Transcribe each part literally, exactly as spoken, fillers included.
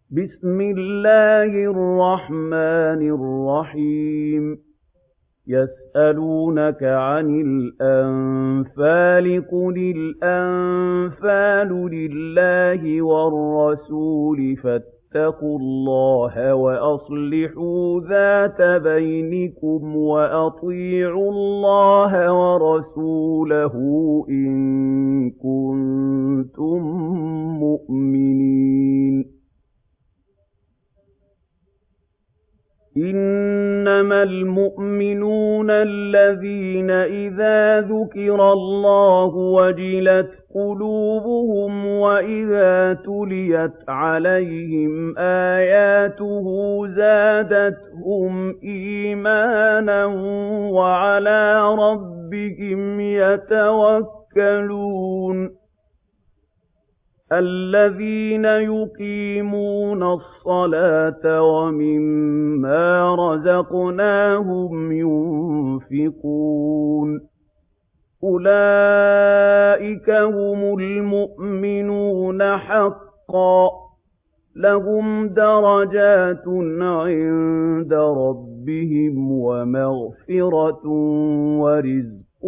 بسم الله الرحمن الرحيم يسألونك عن الأنفال قل الأنفال لله والرسول فاتقوا الله وأصلحوا ذات بينكم وأطيعوا الله ورسوله إن كنتم مؤمنين إِنَّمَا الْمُؤْمِنُونَ الَّذِينَ إِذَا ذُكِرَ اللَّهُ وَجِلَتْ قُلُوبُهُمْ وَإِذَا تُلِيَتْ عَلَيْهِمْ آيَاتُهُ زَادَتْهُمْ إِيمَانًا وَعَلَىٰ رَبِّهِمْ يَتَوَكَّلُونَ الَّذِينَ يُقِيمُونَ الصَّلَاةَ وَمِمَّا رَزَقْنَاهُمْ يُنفِقُونَ أُولَٰئِكَ هُمُ الْمُؤْمِنُونَ حَقًّا ۚ لَّهُمْ دَرَجَاتٌ عِندَ رَبِّهِمْ وَمَغْفِرَةٌ وَرِزْقٌ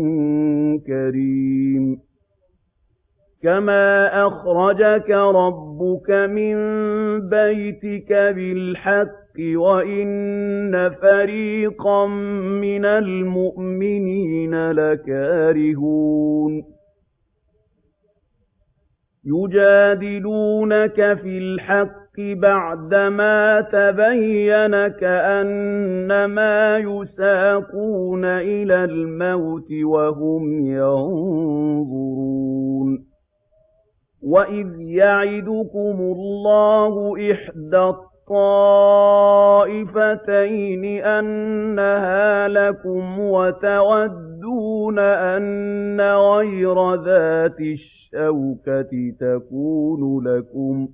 كَرِيمٌ كَمَا أَخْرَجَكَ رَبُّكَ مِن بَيْتِكَ بِالْحَقِّ وَإِنَّ فَرِيقًا مِّنَ الْمُؤْمِنِينَ لَكَارِهُونَ يُجَادِلُونَكَ فِي الْحَقِّ بَعْدَمَا تَبَيَّنَ كَأَنَّمَا يُسَاقُونَ إِلَى الْمَوْتِ وَهُمْ يَنظُرُونَ وَإِذْ يَعِدُكُمُ اللَّهُ إِحْدَى الطَّائِفَتَيْنِ أَنَّهَا لَكُمْ وَتَوَدُّونَ أَنَّ غَيْرَ ذَاتِ الشَّوْكَةِ تَكُونُ لَكُمْ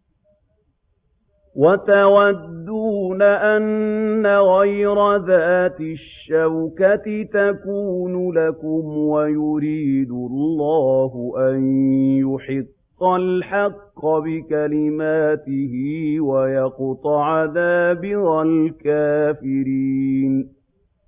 وَتَوَدُّونَ أَنَّ غَيْرَ ذَاتِ الشَّوْكَةِ تَكُونُ لَكُمْ وَيُرِيدُ اللَّهُ أَن يُحِقَّ الْحَقَّ بِكَلِمَاتِهِ وَيَقْطَعَ دَابِرَ الْكَافِرِينَ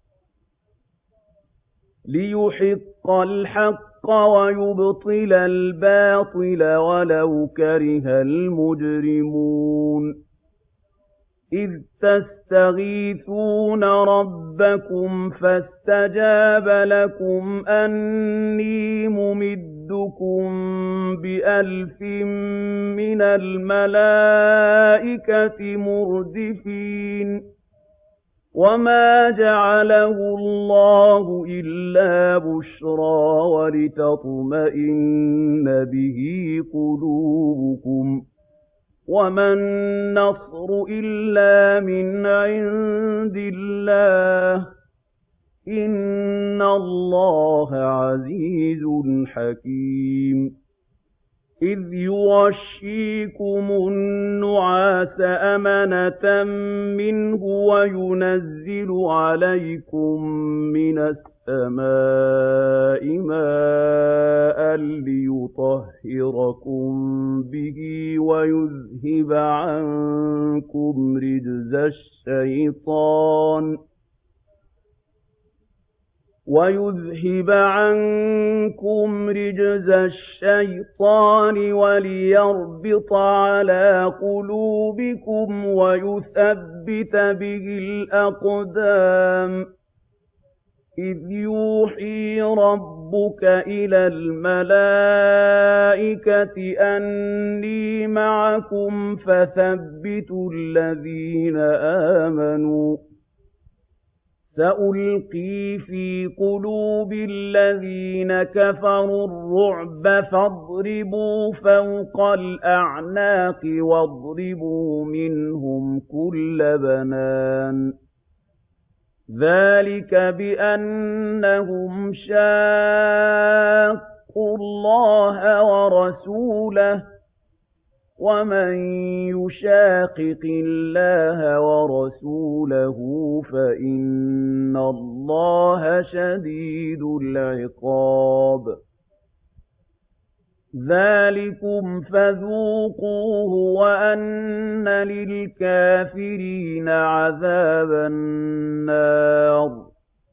لِيُحِقَّ الْحَقَّ وَيُبْطِلَ الْبَاطِلَ وَلَوْ كَرِهَ الْمُجْرِمُونَ إِذْ تَسْتَغِيثُونَ رَبَّكُمْ فَاسْتَجَابَ لَكُمْ أَنِّي مُمِدُّكُم بِأَلْفٍ مِّنَ الْمَلَائِكَةِ مُرْدِفِينَ وَمَا جَعَلَهُ اللَّهُ إِلَّا بُشْرَىٰ وَلِتَطْمَئِنَّ بِهِ قُلُوبُكُمْ ۚ وَمَا النَّصْرُ إِلَّا مِنْ عِندِ اللَّهِ ۚ إِنَّ اللَّهَ عَزِيزٌ حَكِيمٌ إِذْ يُغَشِّيكُمُ النُّعَاسَ أَمَنَةً مِّنْهُ وَيُنَزِّلُ عَلَيْكُم مِّنَ السَّمَاءِ مَاءً لِّيُطَهِّرَكُم بِهِ وَيُذْهِبَ عَنكُمْ رِجْزَ الشَّيْطَانِ وَيُذْهِبَ عَنكُمْ رِجْزَ الشَّيْطَانِ وَلِيَرْبِطَ عَلَىٰ قُلُوبِكُمْ وَيُثَبِّتَ بِهِ الْأَقْدَامَ إِذْ يُوحِي رَبُّكَ إِلَى الْمَلَائِكَةِ أَنِّي مَعَكُمْ فَثَبِّتُوا الَّذِينَ آمَنُوا سَأُلْقِي فِي قُلُوبِ الَّذِينَ كَفَرُوا الرُّعْبَ فَاضْرِبُوا فَوْقَ الْأَعْنَاقِ وَاضْرِبُوا مِنْهُمْ كُلَّ بَنَانٍ ذَٰلِكَ بِأَنَّهُمْ شَاقُّوا اللَّهَ وَرَسُولَهُ ۖ وَمَن يُشَاقِقِ اللَّهَ وَرَسُولَهُ فَإِنَّ اللَّهَ شَدِيدُ الْعِقَابِ ذَٰلِكُمْ فَذُوقُوهُ وَأَنَّ لِلْكَافِرِينَ عَذَابَ النَّارِ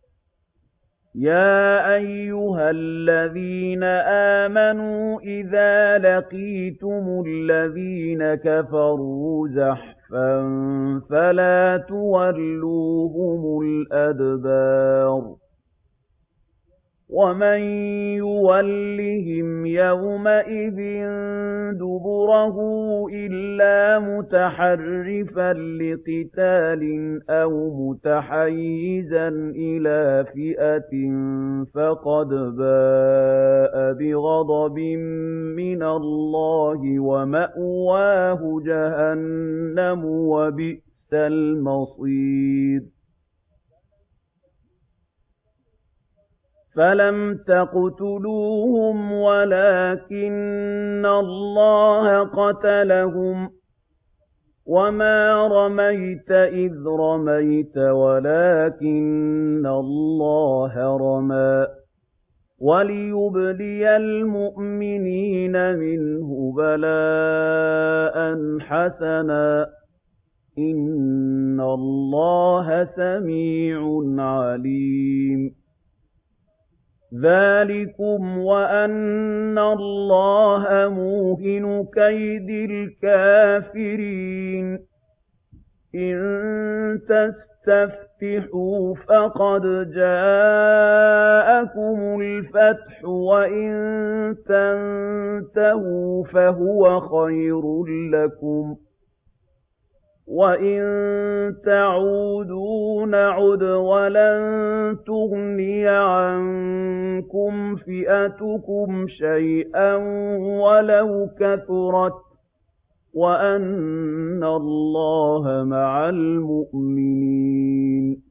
يَا أَيُّهَا الَّذِينَ آمَنُوا إِذَا لَقِيتُمُ الَّذِينَ كَفَرُوا زَحْفًا فَلَا تُوَلُّوهُمُ الْأَدْبَارَ وَمَن يُوَلِّهِمْ يَوْمَئِذٍ دُبُرَهُ إِلَّا مُتَحَرِّفًا لِّقِتَالٍ أَوْ مُتَحَيِّزًا إِلَىٰ فِئَةٍ فَقَدْ بَاءَ بِغَضَبٍ مِّنَ اللَّهِ وَمَأْوَاهُ جَهَنَّمُ ۖ وَبِئْسَ الْمَصِيرُ فَلَمْ تَقْتُلُوهُمْ وَلَٰكِنَّ اللَّهَ قَتَلَهُمْ ۚ وَمَا رَمَيْتَ إِذْ رَمَيْتَ وَلَٰكِنَّ اللَّهَ رَمَىٰ ۚ وَلِيُبْلِيَ الْمُؤْمِنِينَ مِنْهُ بَلَاءً حَسَنًا ۚ إِنَّ اللَّهَ سَمِيعٌ عَلِيمٌ ذَٰلِكُمْ وَأَنَّ اللَّهَ مُوهِنُ كَيْدِ الْكَافِرِينَ إِن تَسْتَفْتِحُوا فَقَدْ جَاءَكُمُ الْفَتْحُ وَإِن تَنتَهُوا فَهُوَ خَيْرٌ لَّكُمْ ۖ وَإِن تَعُودُوا نَعُدْ وَلَن تُغْنِيَ عَنكُمْ فِئَتُكُمْ شَيْئًا وَلَوْ كَثُرَتْ ۚ وَأَنَّ اللَّهَ مَعَ الْمُؤْمِنِينَ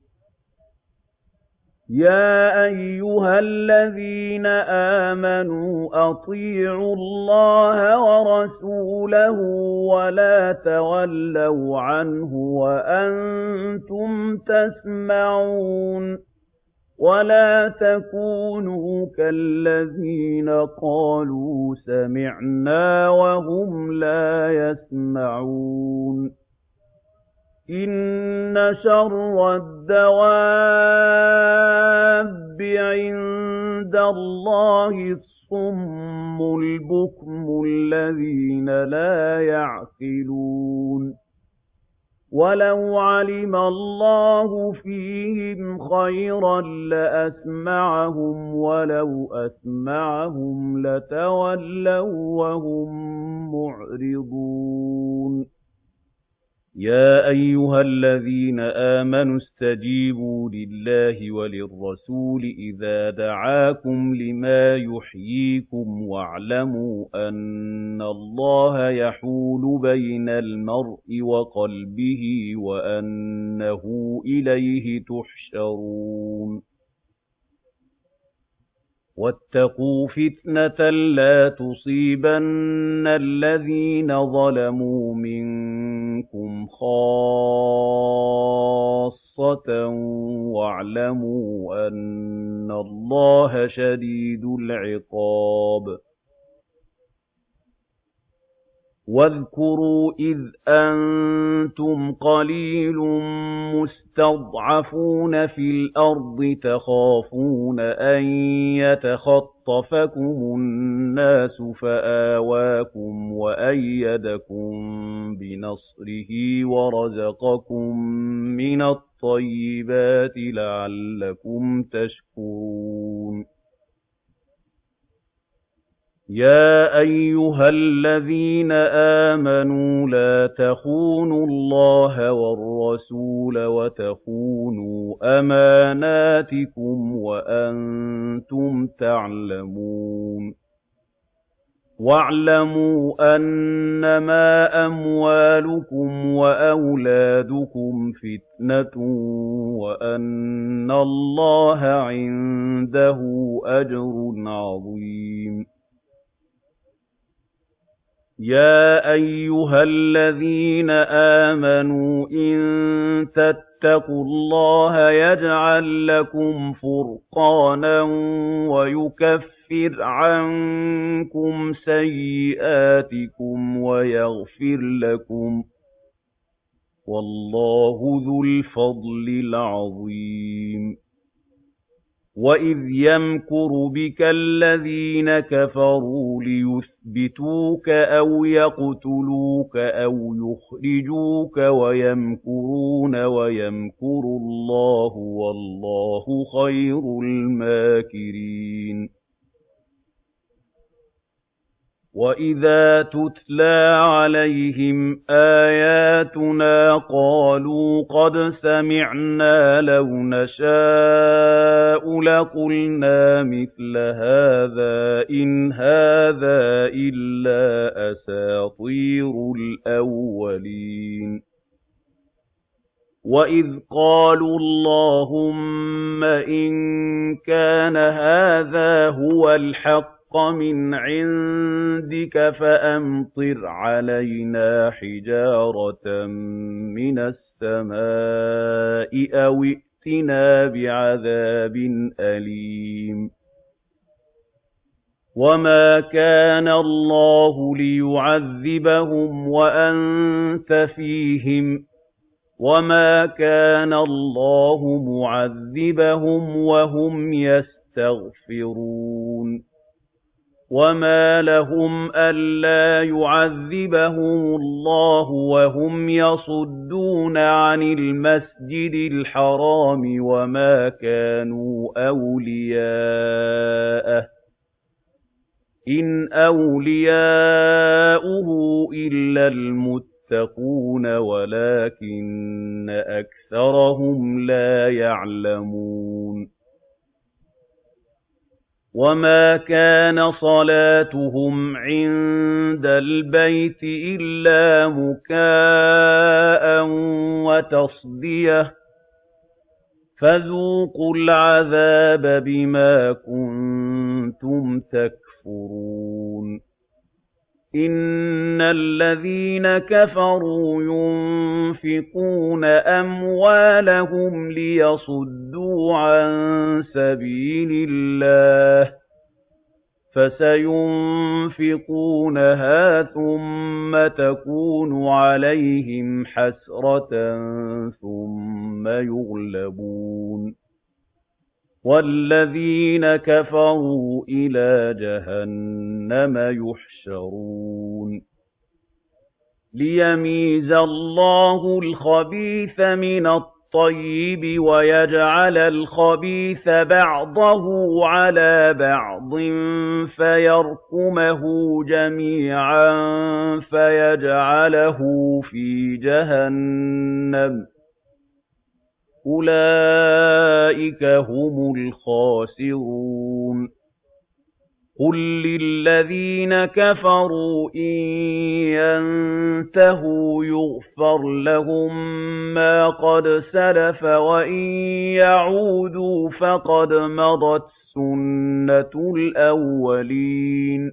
يَا أَيُّهَا الَّذِينَ آمَنُوا أَطِيعُوا اللَّهَ وَرَسُولَهُ وَلَا تَوَلَّوْا عَنْهُ وَأَنتُمْ تَسْمَعُونَ وَلَا تَكُونُوا كَالَّذِينَ قَالُوا سَمِعْنَا وَهُمْ لَا يَسْمَعُونَ إِنَّ شَرَّ الدَّوَابِّ عِندَ اللَّهِ الصُّمُّ الْبُكْمُ الَّذِينَ لَا يَعْقِلُونَ وَلَوْ عَلِمَ اللَّهُ فِيهِمْ خَيْرًا لَّأَسْمَعَهُمْ ۖ وَلَوْ أَسْمَعَهُمْ لَتَوَلَّوا وَّهُم مُّعْرِضُونَ يَا أَيُّهَا الَّذِينَ آمَنُوا اسْتَجِيبُوا لِلَّهِ وَلِلرَّسُولِ إِذَا دَعَاكُمْ لِمَا يُحْيِيكُمْ وَاعْلَمُوا أَنَّ اللَّهَ يَحُولُ بَيْنَ الْمَرْءِ وَقَلْبِهِ وَأَنَّهُ إِلَيْهِ تُحْشَرُونَ وَاتَّقُوا فِتْنَةً لَّا تُصِيبَنَّ الَّذِينَ ظَلَمُوا مِنكُمْ خَاصَّةً وَاعْلَمُوا أَنَّ اللَّهَ شَدِيدُ الْعِقَابِ وَاذْكُرُوا إِذْ أَنتُمْ قَلِيلٌ مُّسْتَضْعَفُونَ فِي الْأَرْضِ تَخَافُونَ أَن يَتَخَطَّفَكُمُ النَّاسُ فَآوَاكُمْ وَأَيَّدَكُم بِنَصْرِهِ وَرَزَقَكُم مِّنَ الطَّيِّبَاتِ لَعَلَّكُمْ تَشْكُرُونَ يَا أَيُّهَا الَّذِينَ آمَنُوا لَا تَخُونُوا اللَّهَ وَالرَّسُولَ وَتَخُونُوا أَمَانَاتِكُمْ وَأَنتُمْ تَعْلَمُونَ وَاعْلَمُوا أَنَّمَا أَمْوَالُكُمْ وَأَوْلَادُكُمْ فِتْنَةٌ وَأَنَّ اللَّهَ عِندَهُ أَجْرٌ عَظِيمٌ يَا أَيُّهَا الَّذِينَ آمَنُوا إِن تَتَّقُوا اللَّهَ يَجْعَل لَّكُمْ فُرْقَانًا وَيُكَفِّرْ يُكَفِّرْ عَنكُمْ سَيِّئَاتِكُمْ وَيَغْفِرْ لَكُمْ ۗ وَاللَّهُ ذُو الْفَضْلِ الْعَظِيمِ وَإِذْ يَمْكُرُ بِكَ الَّذِينَ كَفَرُوا لِيُثْبِتُوكَ أَوْ يَقْتُلُوكَ أَوْ يُخْرِجُوكَ وَيَمْكُرُونَ وَيَمْكُرُ اللَّهُ وَاللَّهُ خَيْرُ الْمَاكِرِينَ وَإِذَا تُتْلَىٰ عَلَيْهِمْ آيَاتُنَا قَالُوا قَدْ سَمِعْنَا لَوْ نَشَاءُ لَقُلْنَا مِثْلَ هَٰذَا إِنْ هَٰذَا إِلَّا أَسَاطِيرُ الْأَوَّلِينَ وَإِذْ قَالُوا اللَّهُمَّ إِن كَانَ هَٰذَا هُوَ الْحَقَّ مِنْ عِندِكَ فَأَمْطِرْ عَلَيْنَا حِجَارَةً مِّنَ السَّمَاءِ أَوِ ائْتِنَا بِعَذَابٍ أَلِيمٍ وَمَا كَانَ اللَّهُ لِيُعَذِّبَهُمْ وَأَنتَ فِيهِمْ ۚ وَمَا كَانَ اللَّهُ مُعَذِّبَهُمْ وَهُمْ يَسْتَغْفِرُونَ وَمَا لَهُمْ أَلَّا يُعَذِّبَهُمُ اللَّهُ وَهُمْ يَصُدُّونَ عَنِ الْمَسْجِدِ الْحَرَامِ وَمَا كَانُوا أَوْلِيَاءَهُ ۚ إِنْ أَوْلِيَاؤُهُ إِلَّا الْمُتَّقُونَ وَلَٰكِنَّ أَكْثَرَهُمْ لَا يَعْلَمُونَ وَمَا كَانَ صَلَاتُهُمْ عِندَ الْبَيْتِ إِلَّا مُكَاءً وَتَصْدِيَةً ۚ فَذُوقُوا الْعَذَابَ بِمَا كُنتُمْ تَكْفُرُونَ إِنَّ الَّذِينَ كَفَرُوا يُنفِقُونَ أَمْوَالَهُمْ لِيَصُدُّوا عَن سَبِيلِ اللَّهِ ۚ فَسَيُنفِقُونَهَا ثُمَّ تَكُونُ عَلَيْهِمْ حَسْرَةً ثُمَّ يُغْلَبُونَ وَالَّذِينَ كَفَرُوا إِلَىٰ جَهَنَّمَ يُحْشَرُونَ لِيَمِيزَ اللَّهُ الْخَبِيثَ مِنَ الطَّيِّبِ وَيَجْعَلَ الْخَبِيثَ بَعْضَهُ عَلَىٰ بَعْضٍ فَيَرْكُمَهُ جَمِيعًا فَيَجْعَلَهُ فِي جَهَنَّمَ ۚ أُولَٰئِكَ هُمُ الْخَاسِرُونَ قُل لِّلَّذِينَ كَفَرُوا إِن يَنتَهُوا يُغْفَرْ لَهُم مَّا قَدْ سَلَفَ وَإِن يَعُودُوا فَقَدْ مَضَتْ سُنَّةُ الْأَوَّلِينَ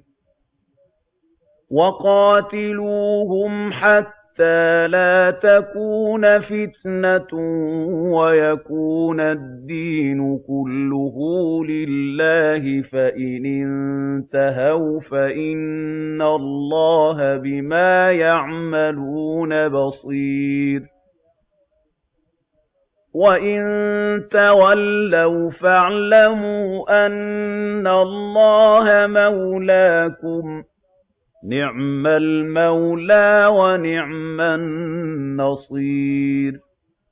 وَقَاتِلُوهُمْ حَتَّىٰ لَا تَكُونَ فِتْنَةٌ وَيَكُونَ الدِّينُ كُلُّهُ لِلَّهِ ۖ فَإِنِ انتَهَوْا فَإِنَّ اللَّهَ بِمَا يَعْمَلُونَ بَصِيرٌ وَإِن تَوَلَّوْا فَاعْلَمُوا أَنَّ اللَّهَ مَوْلَاكُمْ ۚ نِعْمَ الْمَوْلَىٰ وَنِعْمَ النَّصِيرُ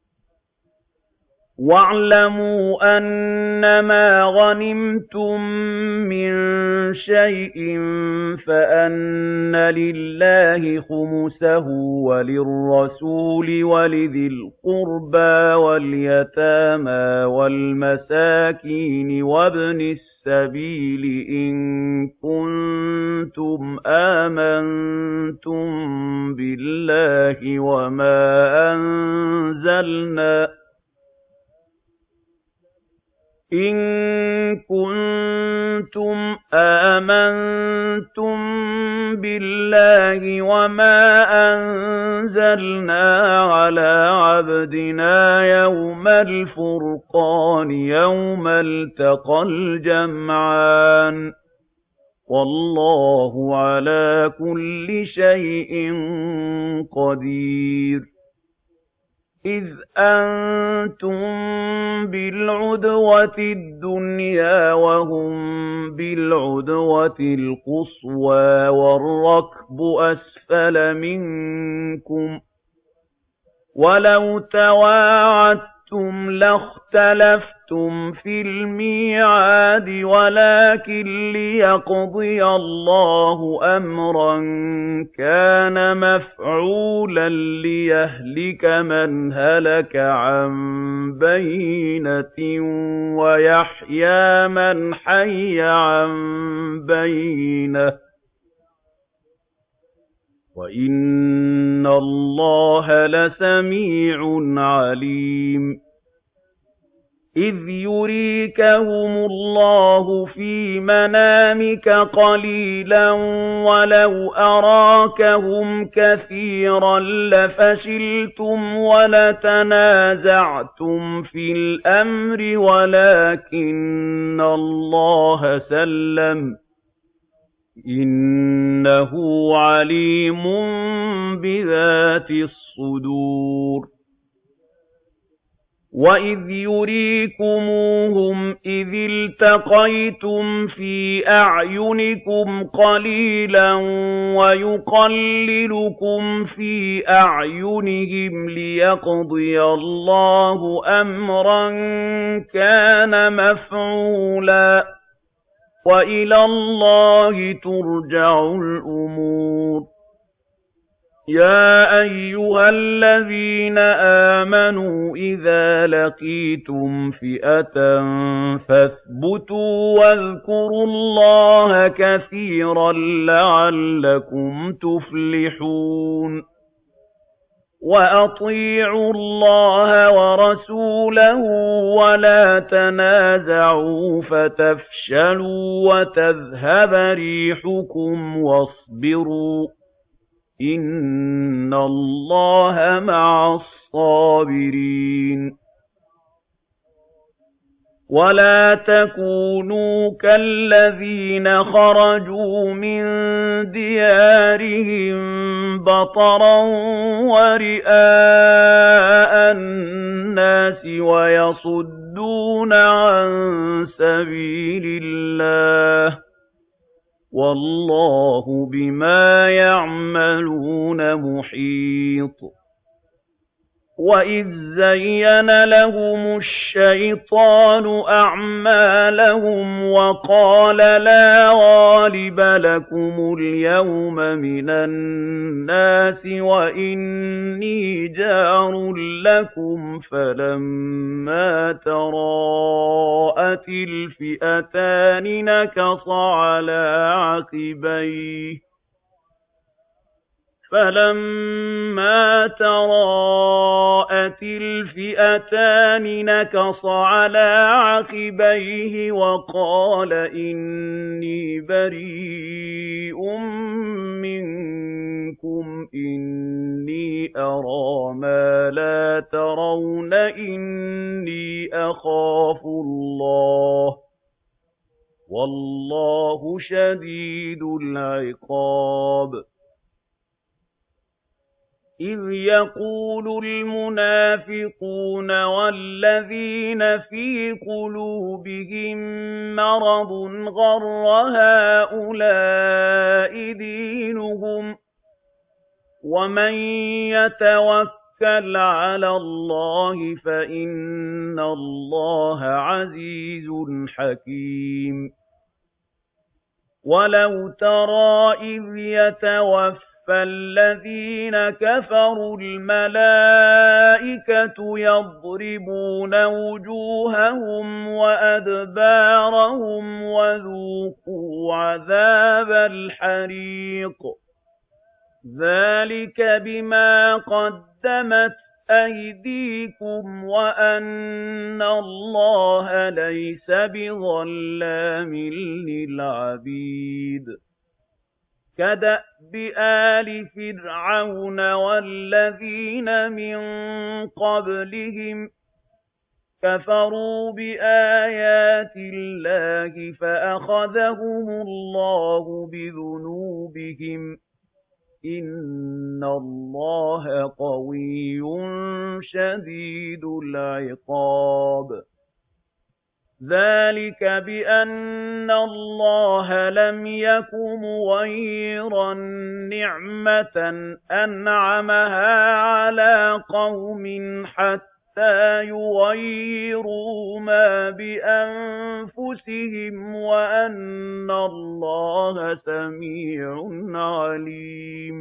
وَاعْلَمُوا أَنَّمَا غَنِمْتُم مِّن شَيْءٍ فَأَنَّ لِلَّهِ خُمُسَهُ وَلِلرَّسُولِ وَلِذِي الْقُرْبَىٰ وَالْيَتَامَىٰ وَالْمَسَاكِينِ وَابْنِ السَّبِيلِ إِن كُنتُمْ آمَنتُم بِاللَّهِ وَمَا أَنزَلْنَا إِن كُنتُمْ آمَنتُم بِاللَّهِ وَمَا أَنزَلْنَا عَلَىٰ عَبْدِنَا يَوْمَ الْفُرْقَانِ يَوْمَ الْتَقَى الْجَمْعَانِ وَاللَّهُ عَلَىٰ كُلِّ شَيْءٍ قَدِيرٌ إِذْ أَنتُم بِالْعُدْوَةِ الدُّنْيَا وَهُم بِالْعُدْوَةِ الْقُصْوَىٰ وَالرَّكْبُ أَسْفَلَ مِنكُمْ ۚ وَلَوْ تَوَاعَدتُّمْ لَاخْتَلَفْتُمْ فِي الْمِيعَادِ وَلَٰكِن لِّيَقْضِيَ اللَّهُ أَمْرًا كَانَ مَفْعُولًا لِّيَهْلِكَ مَنْ هَلَكَ عَن بَيِّنَةٍ وَيَحْيَىٰ مَنْ حَيَّ عَن بَيِّنَةٍ ۗ وَإِنَّ اللَّهَ لَسَمِيعٌ عَلِيمٌ إِذْ يُرِيكَهُمُ اللَّهُ فِي مَنَامِكَ قَلِيلًا وَلَوْ أَرَاكَهُمْ كَثِيرًا لَّفَشِلْتُمْ وَلَتَنَازَعْتُمْ فِي الْأَمْرِ وَلَٰكِنَّ اللَّهَ سَلَّمَ ۗ إِنَّهُ عَلِيمٌ بِذَاتِ الصُّدُورِ وَإِذْ يُرِيكُمُوهُمْ إِذِ الْتَقَيْتُمْ فِي أَعْيُنِكُمْ قَلِيلًا وَيُقَلِّلُكُمْ فِي أَعْيُنِهِمْ لِيَقْضِيَ اللَّهُ أَمْرًا كَانَ مَفْعُولًا ۗ وَإِلَى اللَّهِ تُرْجَعُ الْأُمُورُ يَا أَيُّهَا الَّذِينَ آمَنُوا إِذَا لَقِيتُمْ فِئَةً فَاثْبُتُوا وَاذْكُرُوا اللَّهَ كَثِيرًا لَّعَلَّكُمْ تُفْلِحُونَ وَأَطِيعُوا اللَّهَ وَرَسُولَهُ وَلَا تَنَازَعُوا فَتَفْشَلُوا وَتَذْهَبَ رِيحُكُمْ وَاصْبِرُوا إِنَّ اللَّهَ مَعَ الصَّابِرِينَ وَلَا تَكُونُوا كَالَّذِينَ خَرَجُوا مِن دِيَارِهِم بَطَرًا وَرِئَاءَ النَّاسِ وَيَصُدُّونَ عَن سَبِيلِ اللَّهِ ۗ وَاللَّهُ بِمَا يَعْمَلُونَ مُحِيطٌ وَإِذْ زَيَّنَ لَهُمُ الشَّيْطَانُ أَعْمَالَهُمْ وَقَالَ لَا غَالِبَ لَكُمُ الْيَوْمَ مِنَ النَّاسِ وَإِنِّي جَارٌ لَّكُمْ فَلَمَّا تَرَاءَتِ الْفِئَتَانِ نَكَصَ عَلَىٰ عَقِبَيْهِ فَلَمَّا تَرَاءَتِ الْفِئَتَانِ نَكَصَ عَلَىٰ عَقِبَيْهِ وَقَالَ إِنِّي بَرِيءٌ مِّنكُمْ إِنِّي أَرَىٰ مَا لَا تَرَوْنَ إِنِّي أَخَافُ اللَّهَ ۚ وَاللَّهُ شَدِيدُ الْعِقَابِ إِذْ يَقُولُ الْمُنَافِقُونَ وَالَّذِينَ فِي قُلُوبِهِم مَّرَضٌ غَرَّ هَٰؤُلَاءِ دِينُهُمْ ۗ وَمَن يَتَوَكَّلْ عَلَى اللَّهِ فَإِنَّ اللَّهَ عَزِيزٌ حَكِيمٌ وَلَوْ تَرَىٰ إِذْ يَتَوَفَّى فَالَّذِينَ كَفَرُوا الْمَلَائِكَةُ يَضْرِبُونَ وُجُوهَهُمْ وَأَدْبَارَهُمْ وَذُوقُوا عَذَابَ الْحَرِيقِ ذَٰلِكَ بِمَا قَدَّمَتْ أَيْدِيكُمْ وَأَنَّ اللَّهَ لَيْسَ بِظَلَّامٍ لِّلْعَبِيدِ كَدَأْبِ آلِ فِرْعَوْنَ وَالَّذِينَ مِن قَبْلِهِمْ ۚ كَفَرُوا بِآيَاتِ اللَّهِ فَأَخَذَهُمُ اللَّهُ بِذُنُوبِهِمْ ۗ إِنَّ اللَّهَ قَوِيٌّ شَدِيدُ الْعِقَابِ. ذَٰلِكَ بِأَنَّ اللَّهَ لَمْ يَكُ مُغَيِّرًا نِّعْمَةً أَنْعَمَهَا عَلَىٰ قَوْمٍ حَتَّىٰ يُغَيِّرُوا مَا بِأَنفُسِهِمْ وَأَنَّ اللَّهَ سَمِيعٌ عَلِيمٌ.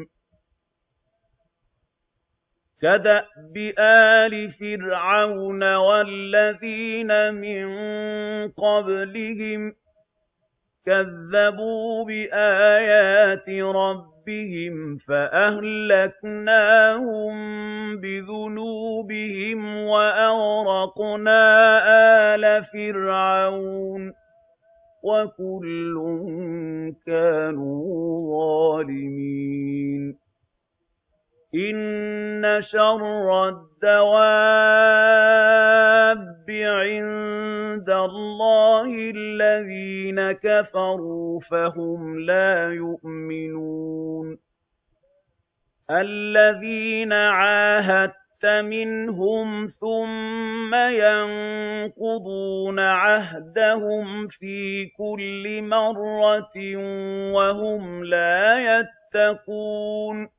كَدَأْبِ آلِ فِرْعَوْنَ وَالَّذِينَ مِن قَبْلِهِمْ ۚ كَذَّبُوا بِآيَاتِ رَبِّهِمْ فَأَهْلَكْنَاهُم بِذُنُوبِهِمْ وَأَغْرَقْنَا آلَ فِرْعَوْنَ ۚ وَكُلٌّ كَانُوا ظَالِمِينَ. إِنَّ شَرَّ الدَّوَابِّ عِندَ اللَّهِ الَّذِينَ كَفَرُوا فَهُمْ لَا يُؤْمِنُونَ. الَّذِينَ عَاهَدتَّ مِنْهُمْ ثُمَّ يَنقُضُونَ عَهْدَهُمْ فِي كُلِّ مَرَّةٍ وَهُمْ لَا يَتَّقُونَ.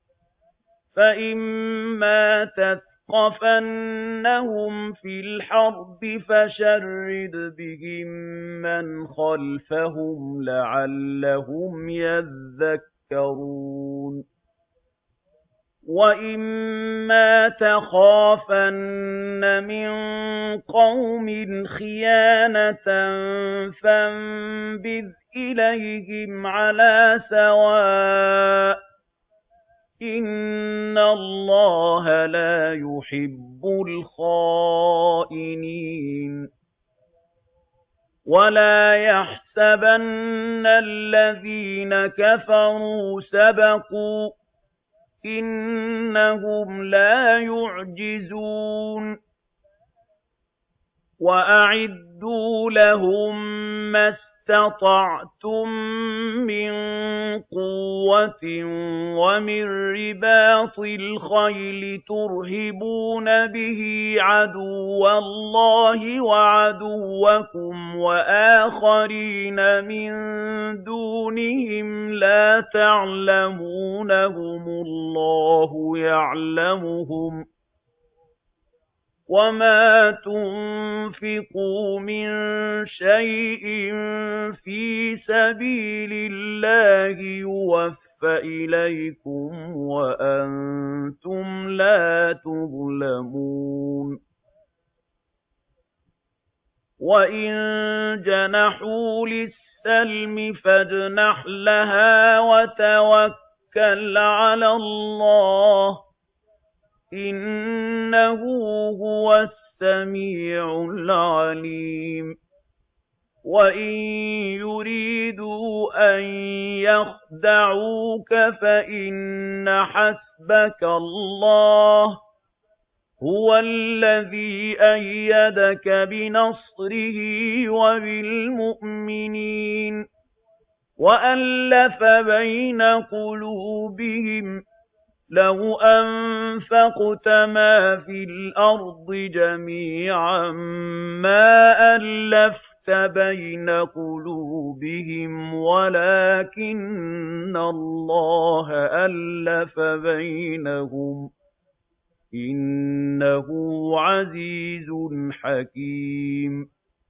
فَإِمَّا تَثْقَفَنَّهُمْ فِي الْحَرْبِ فَشَرِّدْ بِهِم مَّنْ خَلْفَهُمْ لَعَلَّهُمْ يَذَّكَّرُونَ. وَإِمَّا تَخَافَنَّ مِن قَوْمٍ خِيَانَةً فَانبِذْ إِلَيْهِمْ عَلَىٰ سَوَاءٍ ۚ إِنَّ اللَّهَ لَا يُحِبُّ الْخَائِنِينَ. وَلَا يَحْسَبَنَّ الَّذِينَ كَفَرُوا سَبَقُوا ۚ إِنَّهُمْ لَا يُعْجِزُونَ. وَأَعِدُّوا لَهُم مَّا اسْتَطَعْتُم مِّن قُوَّةٍ وَمِن رِّبَاطِ الْخَيْلِ تُرْهِبُونَ بِهِ عَدُوَّ اللَّهِ وَعَدُوَّكُمْ وَآخَرِينَ مِن دُونِهِمْ لَا تَعْلَمُونَهُمُ اللَّهُ يَعْلَمُهُمْ ۚ وَمَا تُنفِقُوا مِن شَيْءٍ فِي سَبِيلِ اللَّهِ يُوَفَّ إِلَيْكُمْ وَأَنتُمْ لَا تُظْلَمُونَ. وَإِن جَنَحُوا لِلسَّلْمِ فَاجْنَحْ لَهَا وَتَوَكَّلْ عَلَى اللَّهِ ۚ إِنَّهُ هُوَ السَّمِيعُ الْعَلِيمُ. وَإِن يُرِيدُوا أَن يَخْدَعُوكَ فَإِنَّ حَسْبَكَ اللَّهُ ۚ هُوَ الَّذِي أَيَّدَكَ بِنَصْرِهِ وَبِالْمُؤْمِنِينَ وَأَلَّفَ بَيْنَ قُلُوبِهِمْ ۚ لَوْ أَنفَقْتَ مَا فِي الْأَرْضِ جَمِيعًا مَّا أَلَّفْتَ بَيْنَ قُلُوبِهِمْ وَلَٰكِنَّ اللَّهَ أَلَّفَ بَيْنَهُمْ ۚ إِنَّهُ عَزِيزٌ حَكِيمٌ.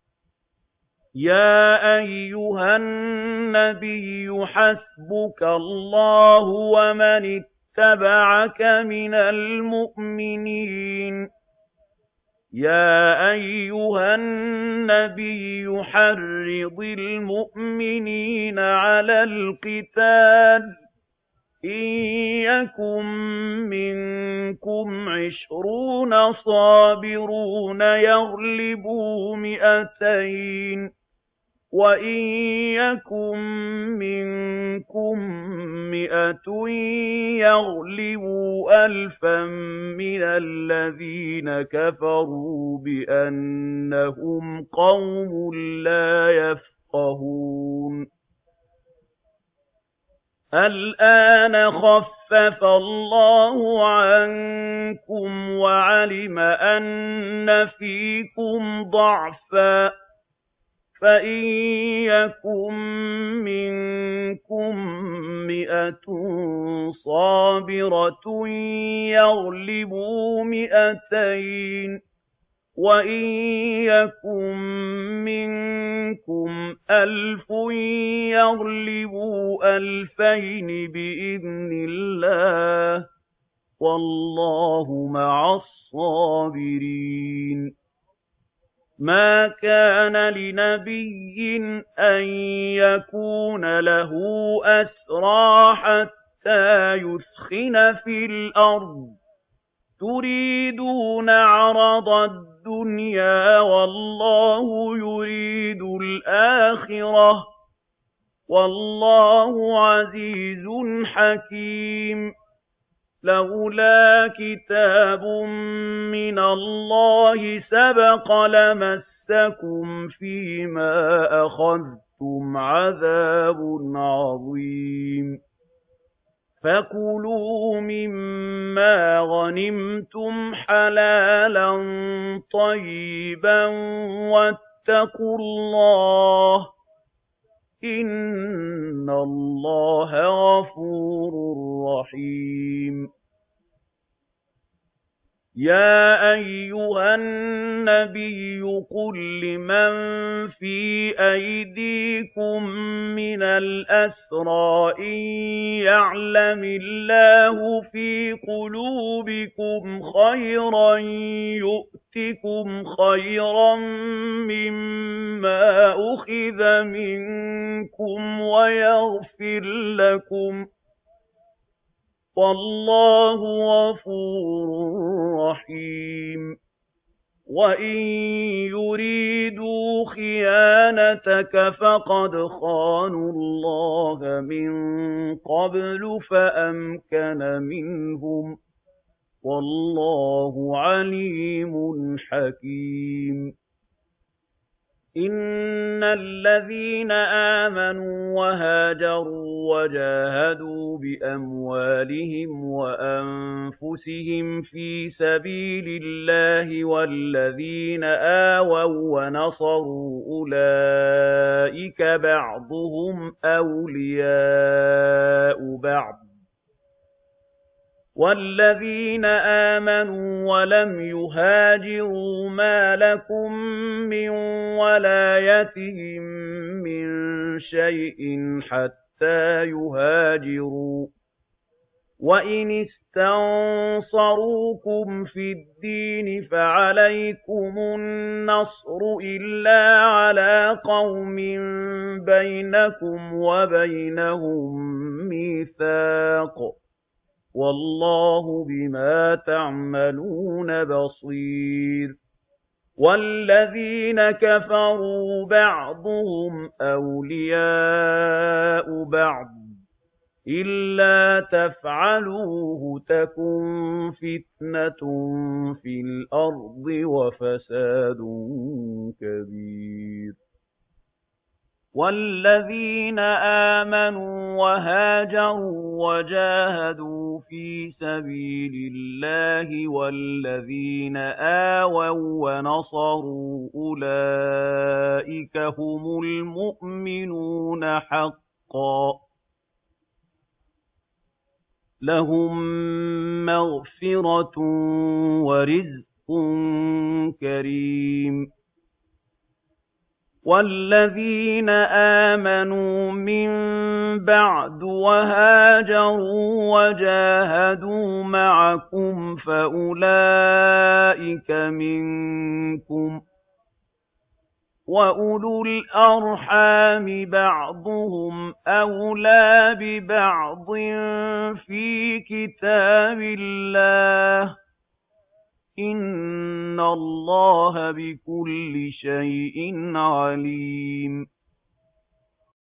يَا أَيُّهَا النَّبِيُّ حَسْبُكَ اللَّهُ وَمَنِ اتَّبَعَكَ مِنَ الْمُؤْمِنِينَ. يَا أَيُّهَا النَّبِيُّ حَرِّضِ الْمُؤْمِنِينَ عَلَى الْقِتَالِ ۚ إِن يَكُن مِّنكُمْ عِشْرُونَ صَابِرُونَ يَغْلِبُوا مِائَتَيْنِ ۚ وَإِن يَكُن مِّنكُم مِّائَةٌ يَغْلِبُوا أَلْفًا مِّنَ الَّذِينَ كَفَرُوا بِأَنَّهُمْ قَوْمٌ لَّا يَفْقَهُونَ الْآنَ خَفَّفَ اللَّهُ عَنكُمْ وَعَلِمَ أَنَّ فِيكُمْ ضَعْفًا ۚ فَإِن يَكُن مِّنكُم مِّائَةٌ صَابِرَةٌ يَغْلِبُوا مِائَتَيْنِ ۚ وَإِن يَكُن مِّنكُمْ أَلْفٌ يَغْلِبُوا أَلْفَيْنِ بِإِذْنِ اللَّهِ ۗ وَاللَّهُ مَعَ الصَّابِرِينَ مَا كَانَ لِنَبِيٍّ أَن يَكُونَ لَهُ أَسْرَىٰ حَتَّىٰ يُثْخِنَ فِي الْأَرْضِ ۚ تُرِيدُونَ عَرَضَ الدُّنْيَا وَاللَّهُ يُرِيدُ الْآخِرَةَ ۗ وَاللَّهُ عَزِيزٌ حَكِيمٌ لَّوْلَا كِتَابٌ مِّنَ اللَّهِ سَبَقَ لَمَسَّكُمْ فِيمَا أَخَذْتُمْ عَذَابٌ عَظِيمٌ فَكُلُوا مِمَّا غَنِمْتُمْ حَلَالًا طَيِّبًا وَاتَّقُوا اللَّهَ ۚ إِنَّ اللَّهَ غَفُورٌ رَّحِيمٌ يَا أَيُّهَا النَّبِيُّ قُل لِّمَن فِي أَيْدِيكُم مِّنَ الْأَسْرَىٰ إِن يَعْلَمِ اللَّهُ فِي قُلُوبِكُمْ خَيْرًا يُؤْتِكُمْ خَيْرًا مِّمَّا أُخِذَ مِنكُمْ وَيَغْفِرْ لَكُمْ ۗ وَاللَّهُ غَفُورٌ رَّحِيمٌ وَإِن يُرِيدُوا خِيَانَتَكَ فَقَدْ خَانُوا اللَّهَ مِن قَبْلُ فَأَمْكَنَ مِنْهُمْ ۗ وَاللَّهُ عَلِيمٌ حَكِيمٌ إِنَّ الَّذِينَ آمَنُوا وَهَاجَرُوا وَجَاهَدُوا بِأَمْوَالِهِمْ وَأَنفُسِهِمْ فِي سَبِيلِ اللَّهِ وَالَّذِينَ آوَوا وَّنَصَرُوا أُولَٰئِكَ بَعْضُهُمْ أَوْلِيَاءُ بَعْضٍ ۚ وَالَّذِينَ آمَنُوا وَلَمْ يُهَاجِرُوا مَا لَكُم مِّن وَلَايَتِهِم مِّن شَيْءٍ حَتَّىٰ يُهَاجِرُوا ۚ وَإِنِ اسْتَنصَرُوكُمْ فِي الدِّينِ فَعَلَيْكُمُ النَّصْرُ إِلَّا عَلَىٰ قَوْمٍ بَيْنَكُمْ وَبَيْنَهُم مِّيثَاقٌ ۗ وَاللَّهُ بِمَا تَعْمَلُونَ بَصِيرٌ وَالَّذِينَ كَفَرُوا بَعْضُهُمْ أَوْلِيَاءُ بَعْضٍ ۚ إِلَّا تَفْعَلُوهُ تَكُن فِتْنَةٌ فِي الْأَرْضِ وَفَسَادٌ كَبِيرٌ وَالَّذِينَ آمَنُوا وَهَاجَرُوا وَجَاهَدُوا فِي سَبِيلِ اللَّهِ وَالَّذِينَ آوَوا وَّنَصَرُوا أُولَٰئِكَ هُمُ الْمُؤْمِنُونَ حَقًّا ۚ لَّهُم مَّغْفِرَةٌ وَرِزْقٌ كَرِيمٌ وَالَّذِينَ آمَنُوا مِن بَعْدُ وَهَاجَرُوا وَجَاهَدُوا مَعَكُمْ فَأُولَٰئِكَ مِنكُمْ ۚ وَأُولُو الْأَرْحَامِ بَعْضُهُمْ أَوْلَىٰ بِبَعْضٍ فِي كِتَابِ اللَّهِ ۗ إِنَّ اللَّهَ بِكُلِّ شَيْءٍ عَلِيمٌ